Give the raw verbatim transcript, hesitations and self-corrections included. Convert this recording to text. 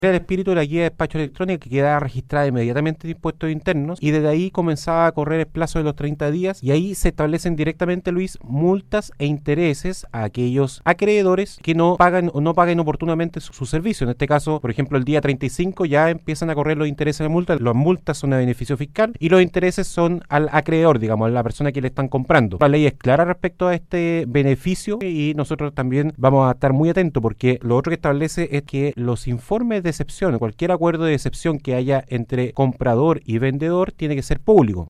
Era el espíritu de la guía de despacho electrónica que quedaba registrada inmediatamente en impuestos internos y desde ahí comenzaba a correr el plazo de los treinta días y ahí se establecen directamente, Luis, multas e intereses a aquellos acreedores que no pagan o no paguen oportunamente su, su servicio. En este caso, por ejemplo, el día treinta y cinco ya empiezan a correr los intereses de multa. Las multas son a beneficio fiscal y los intereses son al acreedor, digamos, a la persona que le están comprando. La ley es clara respecto a este beneficio y nosotros también vamos a estar muy atentos porque lo otro que establece es que los informes de excepción, cualquier acuerdo de excepción que haya entre comprador y vendedor tiene que ser público.